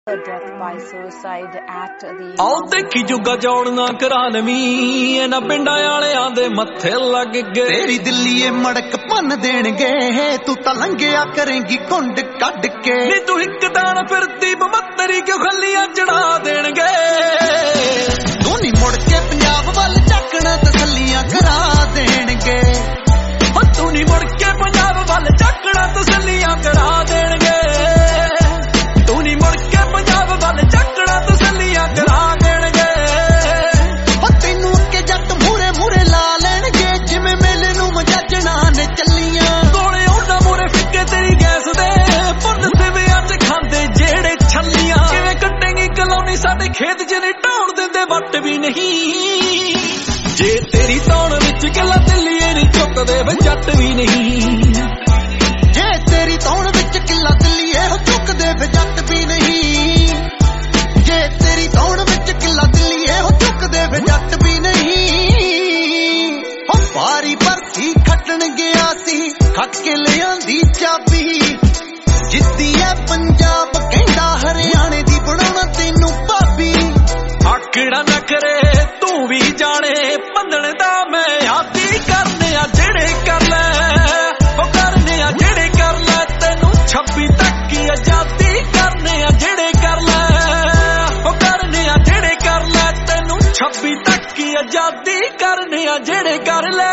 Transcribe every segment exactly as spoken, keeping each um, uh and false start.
Death by suicide at the ਆਓ ਦੇਖੀ ਜੁਗਾ ਜੋੜ ਨਾ ਕਰਾ ਲਵੀਂ ਇਹਨਾਂ ਪਿੰਡਾਂ ਵਾਲਿਆਂ ਦੇ ਮੱਥੇ ਲੱਗ ਗਏ ਤੇਰੀ ਦਿੱਲੀਏ ਮੜਕ ਭੰਨ ਦੇਣਗੇ ਤੂੰ ਤਾਂ ਲੰਘਿਆ ਕਰੇਂਗੀ ਕੁੰਡ ਕੱਢ ਕੇ ਨੀ ਤੂੰ ਇੱਕ ਦਾਣ ਫਿਰਦੀ ਬਮੱਤਰੀ ਕਿਉਂ ਖੱਲੀਆਂ ਚੜਾ ਦੇਣਗੇ ਤੂੰ ਨੀ ਮੁੜ ਕੇ ਪੰਜਾਬ ਵੱਲ ਝਾਕਣਾ ਤਸੱਲੀਆਂ ਕਰਾ ਦੇਣਗੇ ਹੋ ਤੂੰ ਨੀ ਮੁੜ ਕੇ ਪੰਜਾਬ ਵੱਲ ਝਾਕਣਾ ਤਸੱਲੀਆਂ ਕਰਾ ਦੇਣਗੇ ਤੂੰ ਨੀ ਮੁੜ ਕੇ ਪੰਜਾਬ ਵੱਲ ਝਾਕਣਾ ਤਸੱਲੀਆਂ ਕਰਾ ਦੇਣਗੇ ਹੋ ਤੈਨੂੰ ਅੱਗੇ ਜੱਟ ਮੂਰੇ ਮੂਰੇ ਲਾ ਲੈਣਗੇ ਜਿਵੇਂ ਮੇਲੇ ਨੂੰ ਮਜਾਜਣਾ ਨੇ ਚੱਲੀਆਂ ਕੋਲੇ ਉਹਨਾਂ ਮੂਰੇ ਫਿੱਕੇ ਤੇਰੀ ਗੈਸ ਦੇ ਪੁੰਨ ਸਿਵਿਆਂ ਚ ਖਾਂਦੇ ਜਿਹੜੇ ਛੱਲੀਆਂ ਕਿਵੇਂ ਕੱਟੇਂਗੀ ਕਲੋਨੀ ਸਾਡੇ ਖੇਤ ਚ ਨਹੀਂ ਢਾਉਣ ਦਿੰਦੇ ਵੱਟ ਵੀ ਨਹੀਂ ਜੇ ਤੇਰੀ ਤੌਣ ਵਿੱਚ ਗੱਲਾਂ ਦਿੱਲੀਏ ਨਹੀਂ ਚੁੱਕਦੇ ਵੇ ਜੱਟ ਵੀ ਨਹੀਂ ਜੇ ਤੇਰੀ ਤੌਣ ਵਿੱਚ ਕਿੱਲਾ ਦਿੱਲੀਏ ਹੋ ਚੁੱਕਦੇ ਵੇ ਜੱਟ ਵੀ ਨਹੀਂ ਜੇ ਤੇਰੀ ਤੌਣ ਵਿੱਚ ਕਿੱਲਾ ਦਿੱਲੀਏ ਹੋ ਚੁੱਕਦੇ ਵੇ ਜੱਟ ਵੀ ਨਹੀਂ ਹੋ ਭਾਰੀ ਭਰਤੀ ਖੱਟਣ ਗਿਆ ਸੀ ਖੱਟ ਕੇ ਲਿਆਂਦੀ ਚਾਬੀ ਜਿੱਦੀ ਐ ਪੰਜਾਬ ਕਹਿੰਦਾ ਹਰਿਆਣੇ ਦੀ ਬਣਾਉਣਾ ਤੈਨੂੰ ਭਾਬੀ ਆਕੜਾ ਨਾ ਕਰੇ ਤੂੰ ਵੀ ਜਾਣੇ ਬੰਦਣ ਦਾ ਮੈਂ ਆਦੀ ਕਰਨੇ ਆ ਜਿਹੜੇ ਕਰ ਲੈ ਉਹ ਕਰਨੇ ਆ ਜਿਹੜੇ ਕਰ ਲੈ ਤੈਨੂੰ ਛੱਬੀ ਤੱਕ ਹੀ ਆਜ਼ਾਦੀ ਕਰਨੇ ਆ ਜਿਹੜੇ ਕਰ ਲੈ ਉਹ ਕਰਨੇ ਆ ਜਿਹੜੇ ਕਰ ਲੈ ਤੈਨੂੰ ਛੱਬੀ ਤੱਕ ਹੀ ਆਜ਼ਾਦੀ ਕਰਨੇ ਆ ਜਿਹੜੇ ਕਰ ਲੈ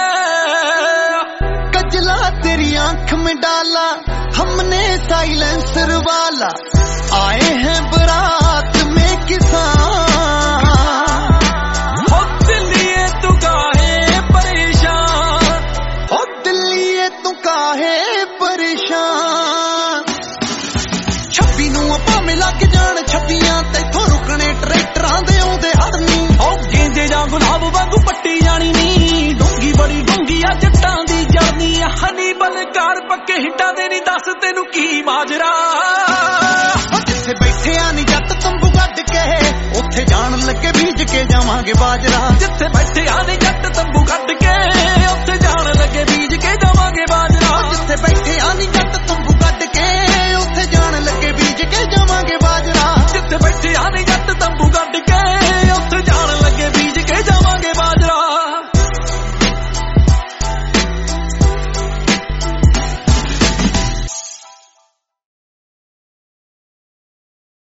कजला तेरी आंख में डाला हमने साइलेंसर वाला आए हैं बारात में किसान हो दिल्लीए तू काहे परेशान हो दिल्लीए तू काहे परेशान छब्बी नूं भावें लग जाण छब्बियां तैथों रुकने ट्रैक्टरां दे आउंदे हड़नी हो गेंदे जां गुलाब वांगू पट्टी जानी नी डूंगी बड़ी डूंगी आ जट्टां दी जरनी हनी बलकार पक्के हिट्टां दे नी दस तैनूं की माजरा जिथे बैठे आ नी जट तंबू गड्ड के उत्थे जाण लगे बीज के जावांगे बाजरा जिथे बैठे आ नी जट तंबू